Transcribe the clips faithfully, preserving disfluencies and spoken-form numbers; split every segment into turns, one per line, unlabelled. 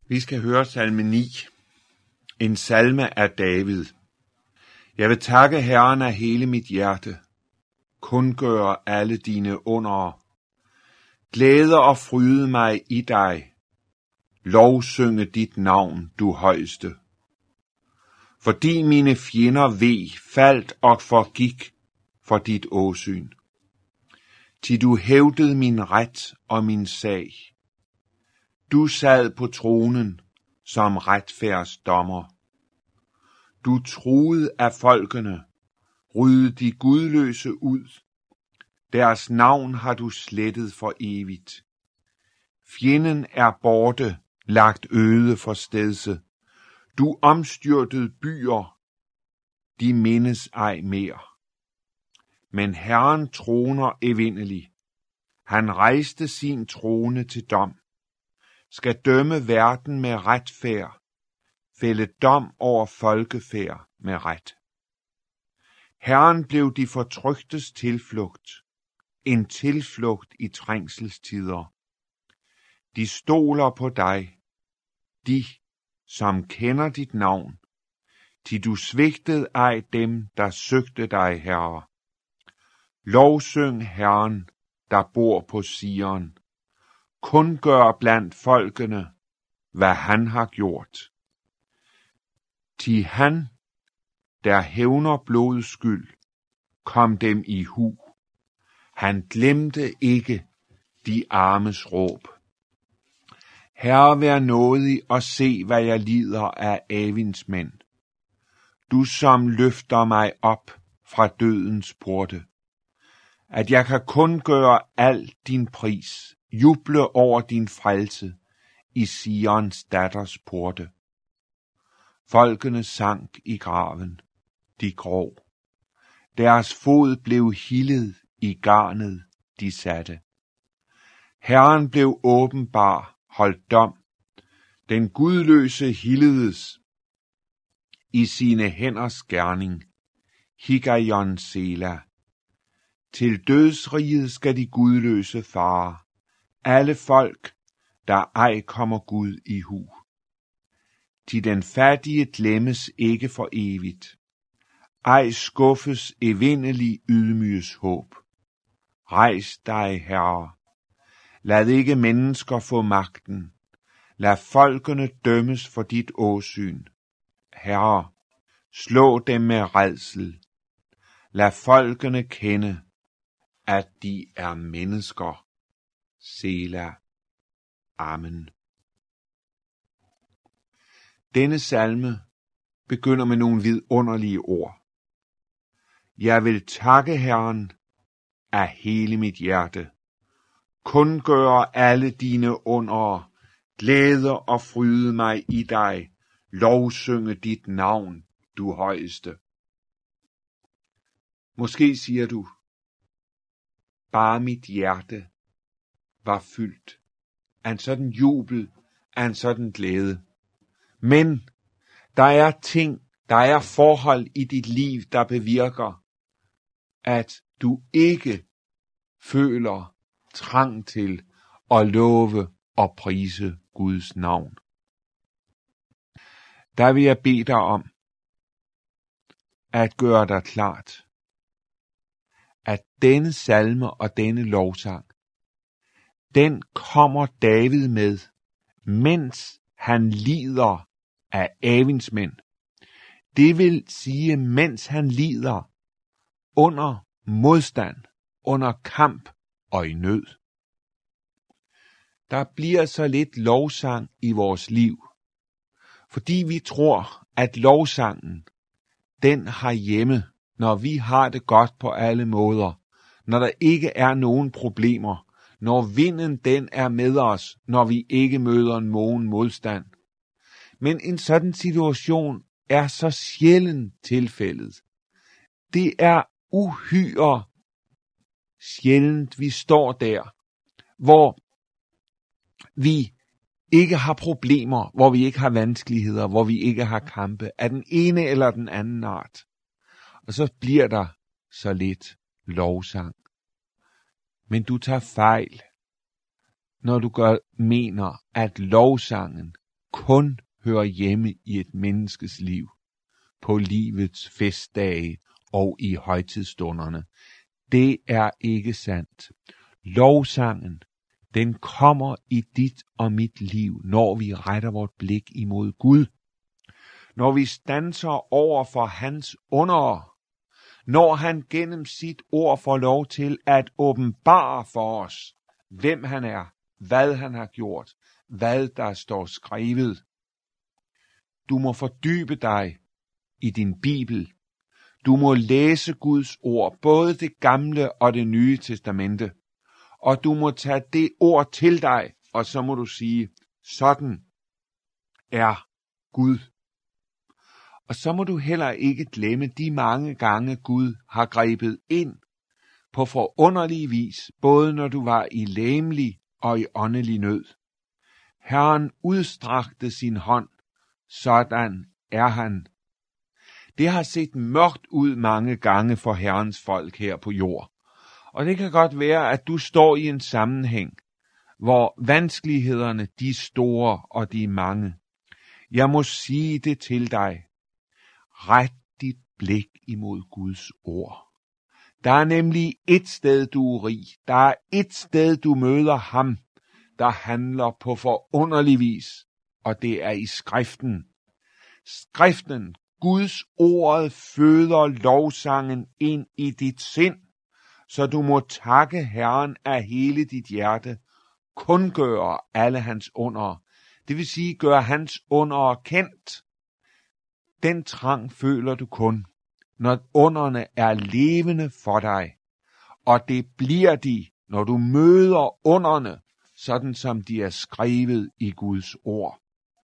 Vi skal høre salme ni, en salme af David. Jeg vil takke Herren af hele mit hjerte, kundgøre alle dine undere, glæde og fryde mig i dig, lovsynge dit navn, du højeste. Fordi mine fjender veg, faldt og forgik for dit åsyn. Til du hævdede min ret og min sag. Du sad på tronen som retfærdsdommer. Du truede af folkene, ryddede de gudløse ud. Deres navn har du slettet for evigt. Fjenden er borte, lagt øde for stedse. Du omstyrtede byer, de mindes ej mere. Men Herren troner evindelig. Han rejste sin trone til dom. Skal dømme verden med retfærd, fælde dom over folkefærd med ret. Herren blev de fortryktes tilflugt, en tilflugt i trængselstider. De stoler på dig, de, som kender dit navn, til du svigtede ej dem, der søgte dig, Herre. Lovsyng Herren, der bor på Sion. Kun gør blandt folkene, hvad han har gjort. Til han, der hævner blodets skyld, kom dem i hu. Han glemte ikke de armes råb. Herre, vær nådig og se, hvad jeg lider af Avins mænd. Du som løfter mig op fra dødens porte. At jeg kan kun gøre al din pris, juble over din frelse i Sions datters porte. Folkene sank i graven, de grov. Deres fod blev hillet i garnet, de satte. Herren blev åbenbar, holdt dom. Den gudløse hilledes i sine hænders gerning. Higgaion Sela. Til dødsriget skal de gudløse fare. Alle folk, der ej kommer Gud i hu. Til den fattige glemmes ikke for evigt. Ej skuffes evindelig ydmyges håb. Rejs dig, Herre. Lad ikke mennesker få magten. Lad folkene dømmes for dit åsyn. Herre, slå dem med rædsel. Lad folkene kende, at de er mennesker. Sela. Amen. Denne salme begynder med nogle vidunderlige ord. Jeg vil takke Herren af hele mit hjerte. Kundgøre alle dine undere, glæde og fryde mig i dig, lovsynge dit navn, du højeste. Måske siger du, bare mit hjerte var fyldt af en sådan jubel, af en sådan glæde. Men der er ting, der er forhold i dit liv, der bevirker, at du ikke føler trang til at love og prise Guds navn. Der vil jeg bede dig om at gøre dig klart, at denne salme og denne lovsang, den kommer David med, mens han lider af Avins mænd. Det vil sige, mens han lider under modstand, under kamp og i nød. Der bliver så lidt lovsang i vores liv, fordi vi tror, at lovsangen, den har hjemme, når vi har det godt på alle måder, når der ikke er nogen problemer, når vinden den er med os, når vi ikke møder nogen modstand. Men en sådan situation er så sjældent tilfældet. Det er uhyre sjældent, vi står der, hvor vi ikke har problemer, hvor vi ikke har vanskeligheder, hvor vi ikke har kampe af den ene eller den anden art. Og så bliver der så lidt lovsang. Men du tager fejl, når du gør, mener, at lovsangen kun hører hjemme i et menneskes liv, på livets festdage og i højtidsstunderne. Det er ikke sandt. Lovsangen, den kommer i dit og mit liv, når vi retter vort blik imod Gud. Når vi standser over for hans under, når han gennem sit ord får lov til at åbenbare for os, hvem han er, hvad han har gjort, hvad der står skrevet. Du må fordybe dig i din Bibel. Du må læse Guds ord, både det gamle og det nye testamente. Og du må tage det ord til dig, og så må du sige, sådan er Gud. Og så må du heller ikke glemme de mange gange Gud har grebet ind på forunderlig vis, både når du var i legemlig og i åndelig nød. Herren udstrakte sin hånd, sådan er han. Det har set mørkt ud mange gange for Herrens folk her på jord. Og det kan godt være, at du står i en sammenhæng, hvor vanskelighederne de er store og de er mange. Jeg må sige det til dig. Ret dit blik imod Guds ord. Der er nemlig et sted, du er rig. Der er et sted, du møder ham, der handler på forunderlig vis. Og det er i skriften. Skriften, Guds ordet, føder lovsangen ind i dit sind, så du må takke Herren af hele dit hjerte, kundgøre alle hans under. Det vil sige, gøre hans under kendt. Den trang føler du kun, når underne er levende for dig, og det bliver de, når du møder underne, sådan som de er skrevet i Guds ord.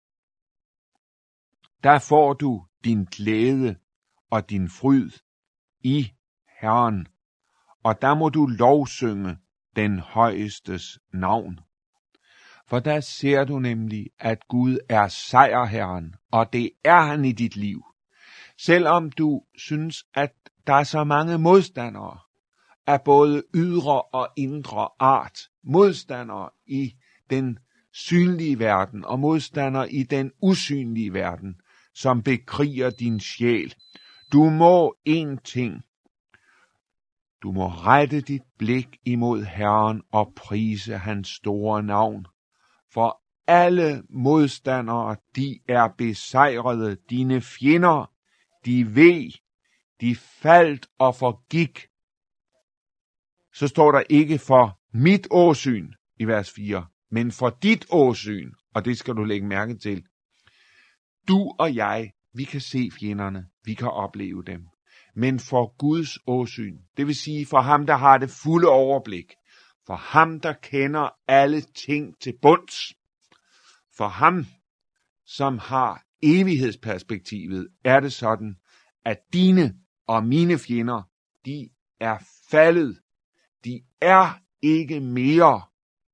Der får du din glæde og din fryd i Herren, og der må du lovsynge den højestes navn. For der ser du nemlig, at Gud er sejrherren, og det er han i dit liv. Selvom du synes, at der er så mange modstandere af både ydre og indre art, modstandere i den synlige verden og modstandere i den usynlige verden, som bekriger din sjæl. Du må en ting. Du må rette dit blik imod Herren og prise hans store navn. For alle modstandere, de er besejrede. Dine fjender, de ved, de faldt og forgik. Så står der ikke for mit åsyn i vers fire, men for dit åsyn, og det skal du lægge mærke til. Du og jeg, vi kan se fjenderne, vi kan opleve dem. Men for Guds åsyn, det vil sige for ham, der har det fulde overblik, for ham, der kender alle ting til bunds, for ham, som har evighedsperspektivet, er det sådan, at dine og mine fjender, de er faldet. De er ikke mere.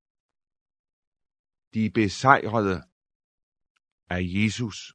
De er besejrede af Jesus.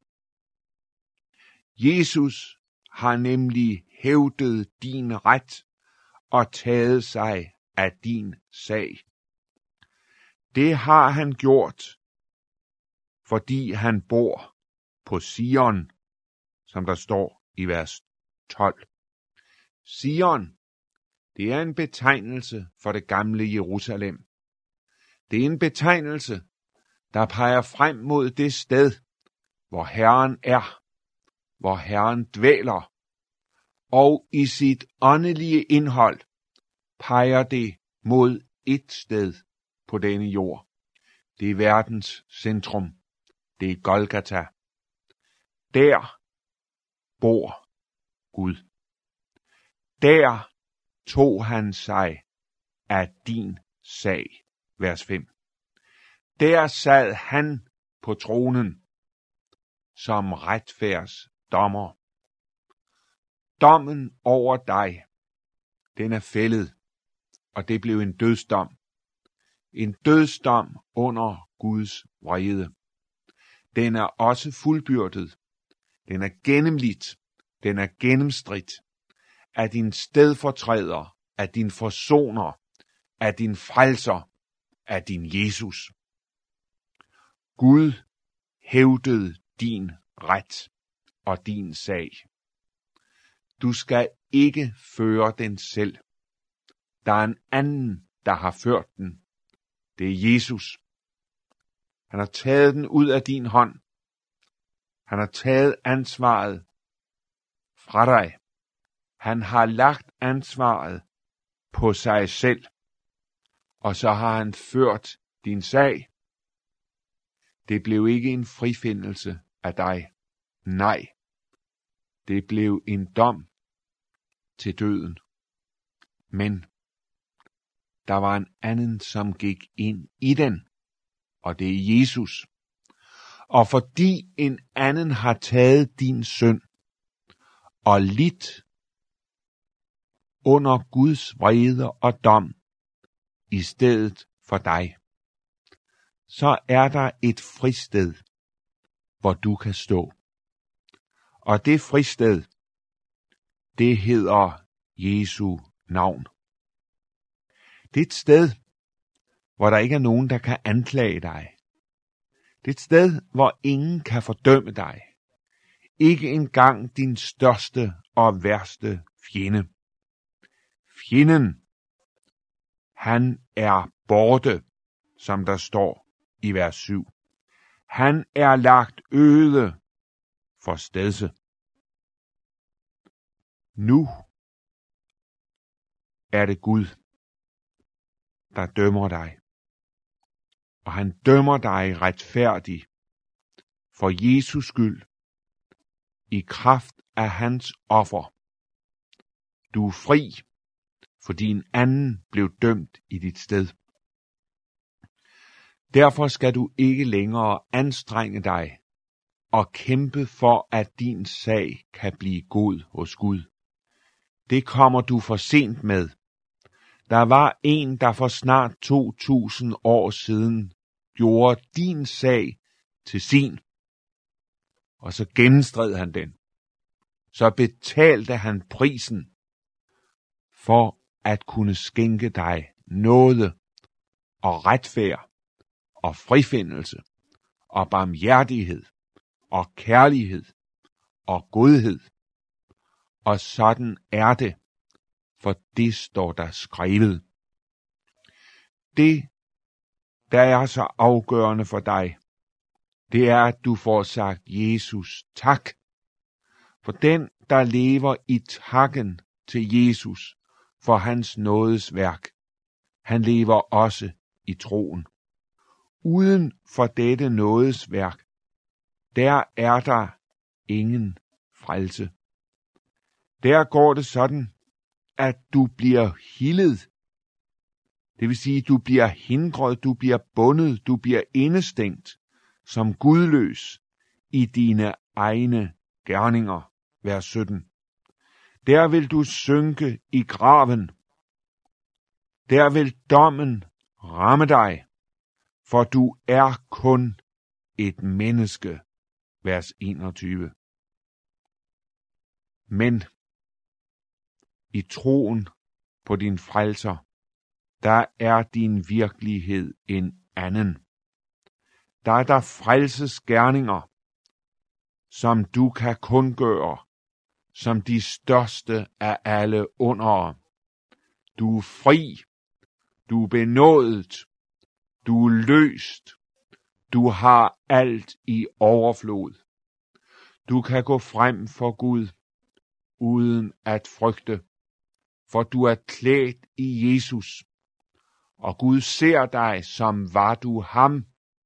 Jesus har nemlig hævdet din ret og taget sig af din sag. Det har han gjort, fordi han bor på Sion, som der står i vers tolv. Sion, det er en betegnelse for det gamle Jerusalem. Det er en betegnelse, der peger frem mod det sted, hvor Herren er, hvor Herren dvæler, og i sit åndelige indhold peger det mod et sted på denne jord. Det er verdens centrum. Det er Golgata. Der bor Gud. Der tog han sig af din sag. Vers fem. Der sad han på tronen som retfærds dommer. Dommen over dig, den er fældet, og det blev en dødsdom. En dødsdom under Guds vrede. Den er også fuldbyrdet. Den er gennemlidt. Den er gennemstridt af din stedfortræder, af din forsoner, af din frelser, af din Jesus. Gud hævdet din ret og din sag. Du skal ikke føre den selv. Der er en anden, der har ført den. Det er Jesus. Han har taget den ud af din hånd. Han har taget ansvaret fra dig. Han har lagt ansvaret på sig selv. Og så har han ført din sag. Det blev ikke en frifindelse af dig. Nej. Det blev en dom til døden. Men der var en anden, som gik ind i den. Og det er Jesus. Og fordi en anden har taget din synd og lidt under Guds vrede og dom i stedet for dig, så er der et fristed, hvor du kan stå. Og det fristed, det hedder Jesu navn. Det er et sted, hvor der ikke er nogen, der kan anklage dig. Det er et sted, hvor ingen kan fordømme dig. Ikke engang din største og værste fjende. Fjenden, han er borte, som der står i vers syv. Han er lagt øde for stedse. Nu er det Gud, der dømmer dig. Og han dømmer dig retfærdig for Jesus skyld i kraft af hans offer. Du er fri, fordi en anden blev dømt i dit sted. Derfor skal du ikke længere anstrenge dig og kæmpe for, at din sag kan blive god hos Gud. Det kommer du for sent med. Der var en, der for snart to tusind år siden gjorde din sag til sin. Og så gennemstred han den. Så betalte han prisen for at kunne skænke dig nåde og retfærd og frifindelse og barmhjertighed og kærlighed og godhed. Og sådan er det, for det står der skrevet. Det, der er så afgørende for dig, det er, at du får sagt Jesus tak. For den, der lever i takken til Jesus for hans nådes værk, han lever også i troen. Uden for dette nådes værk, der er der ingen frelse. Der går det sådan, at du bliver hillet. Det vil sige, du bliver hindret, du bliver bundet, du bliver indestængt som gudløs i dine egne gerninger. Vers sytten. Der vil du synke i graven. Der vil dommen ramme dig, for du er kun et menneske. Vers enogtyve. Men i troen på din frelser, der er din virkelighed en anden. Der er der frelses gerninger, som du kan kundgøre, som de største af alle undere. Du er fri, du er benådet, du er løst, du har alt i overflod. Du kan gå frem for Gud, uden at frygte, for du er klædt i Jesus, og Gud ser dig, som var du ham.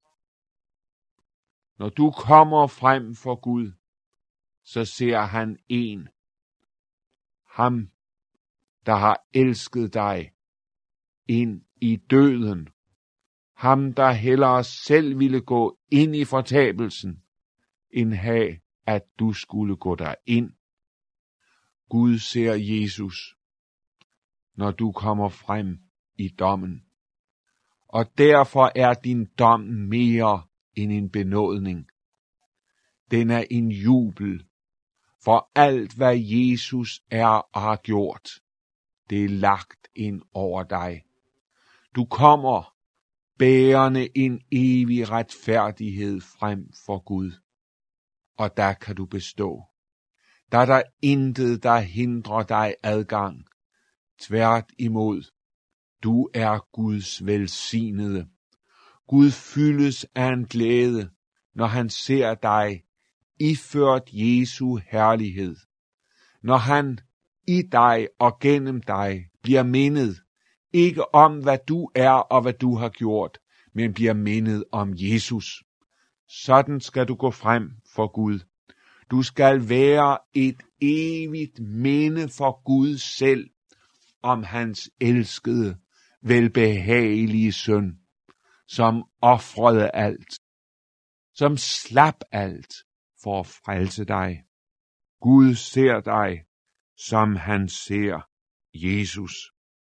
Når du kommer frem for Gud, så ser han en, ham, der har elsket dig ind i døden, ham, der hellere selv ville gå ind i fortabelsen, end have, at du skulle gå derind. Gud ser Jesus, når du kommer frem i dommen. Og derfor er din dom mere end en benådning. Den er en jubel, for alt hvad Jesus er og har gjort, det er lagt ind over dig. Du kommer bærende en evig retfærdighed frem for Gud. Og der kan du bestå. Der er der intet, der hindrer dig adgang. Tvært imod, du er Guds velsignede. Gud fyldes af en glæde, når han ser dig iført Jesu herlighed. Når han i dig og gennem dig bliver mindet, ikke om hvad du er og hvad du har gjort, men bliver mindet om Jesus. Sådan skal du gå frem for Gud. Du skal være et evigt minde for Gud selv om hans elskede, velbehagelige søn, som ofrede alt, som slap alt for at frelse dig. Gud ser dig, som han ser Jesus.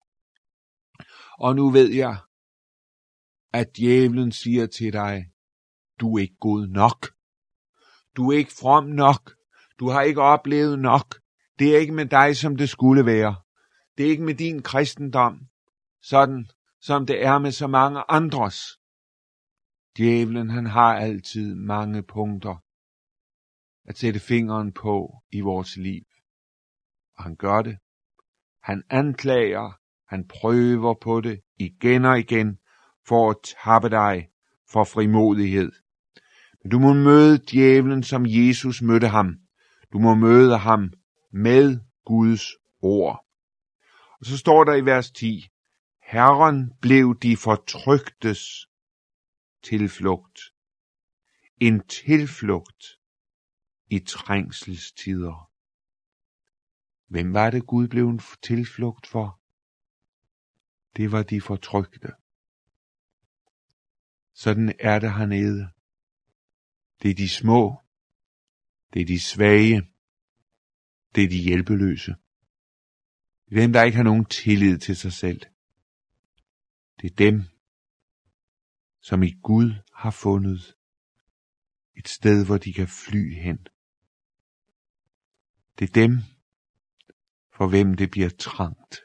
Og nu ved jeg, at djævlen siger til dig, du er ikke god nok. Du er ikke from nok. Du har ikke oplevet nok. Det er ikke med dig, som det skulle være. Det er ikke med din kristendom, sådan som det er med så mange andres. Djævlen, han har altid mange punkter at sætte fingeren på i vores liv. Og han gør det. Han anklager, han prøver på det igen og igen for at tappe dig for frimodighed. Men du må møde djævlen, som Jesus mødte ham. Du må møde ham med Guds ord. Og så står der i vers ti, Herren blev de fortryktes tilflugt. En tilflugt i trængselstider. Hvem var det, Gud blev en tilflugt for? Det var de fortrykte. Sådan er det hernede. Det er de små. Det er de svage. Det er de hjælpeløse. Det er dem, der ikke har nogen tillid til sig selv. Det er dem, som i Gud har fundet et sted, hvor de kan fly hen. Det er dem, for hvem det bliver trangt.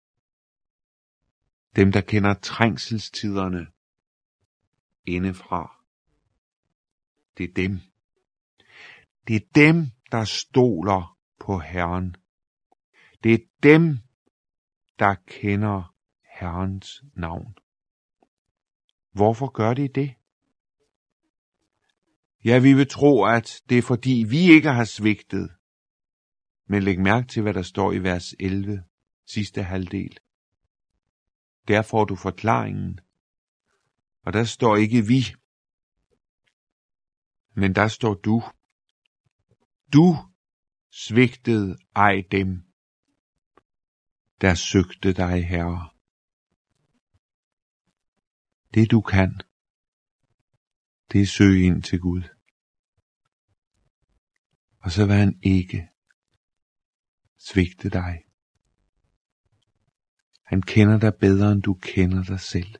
Dem, der kender trængselstiderne indefra. Det er dem. Det er dem, der stoler på Herren. Det er dem, der kender Herrens navn. Hvorfor gør de det? Ja, vi vil tro, at det er fordi vi ikke har svigtet. Men læg mærke til, hvad der står i vers elleve, sidste halvdel. Der får du forklaringen. Og der står ikke vi, men der står du. Du svigtede ej dem, der søgte dig, Herre. Det du kan, det er søge ind til Gud. Og så vil han ikke svigte dig. Han kender dig bedre, end du kender dig selv.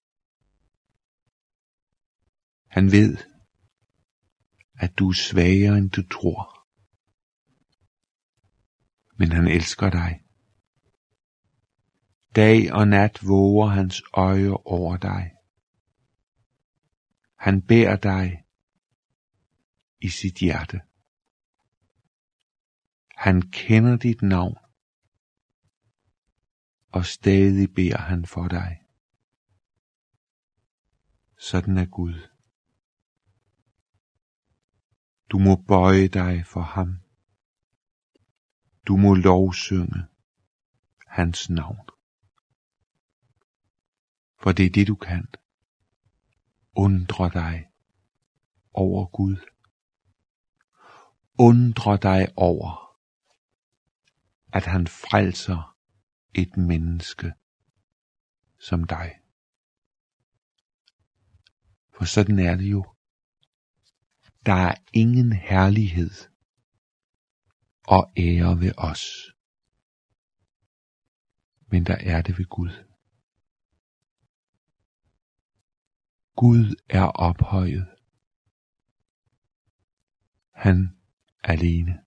Han ved, at du er svagere, end du tror. Men han elsker dig. Dag og nat våger hans øje over dig. Han bærer dig i sit hjerte. Han kender dit navn, og stadig beder han for dig. Sådan er Gud. Du må bøje dig for ham. Du må lovsynge hans navn. For det er det, du kan. Undre dig over Gud. Undre dig over, at han frelser et menneske som dig. For sådan er det jo. Der er ingen herlighed og ære ved os. Men der er det ved Gud. Gud er ophøjet. Han alene.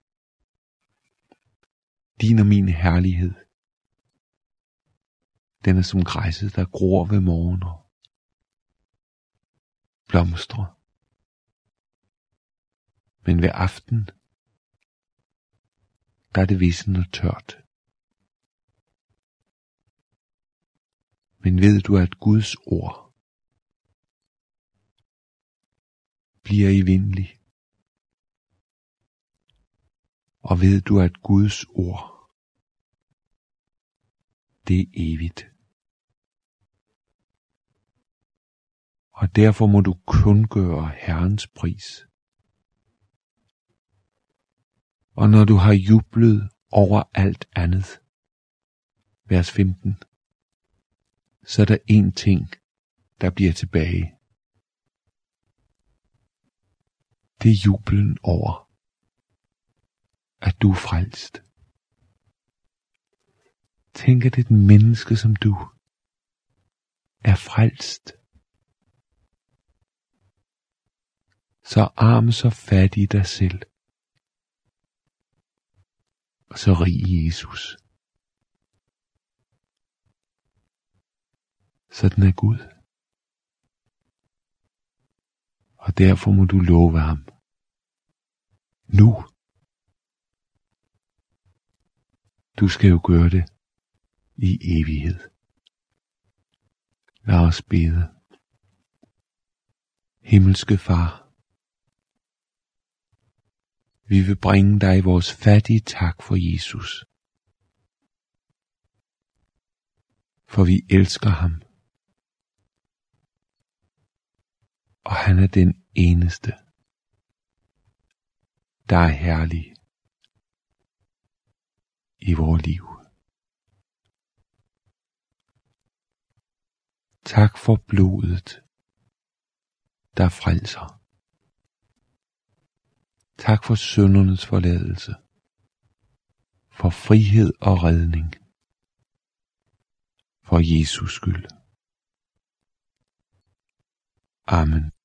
Din og min herlighed, den er som græsset, der gror ved morgener. blomstre. Men ved aften, der er det vissen og tørt. Men ved du, at Guds ord bliver evindelig? Og ved du, at Guds ord, det er evigt. Og derfor må du kundgøre Herrens pris. Og når du har jublet over alt andet, vers femten, så er der en ting, der bliver tilbage. Det er jublen over, at du er frelst. Tænk, at et menneske som du er frelst. Så arm, så fattig i dig selv, og så rig i Jesus. Sådan er Gud. Og derfor må du love ham. Nu. Du skal jo gøre det i evighed. Lad os bede. Himmelske Far, vi vil bringe dig vores fattige tak for Jesus. For vi elsker ham. Og han er den eneste, der er herlig i vores liv. Tak for blodet, der frelser. Tak for syndernes forladelse, for frihed og redning, for Jesus skyld. Amen.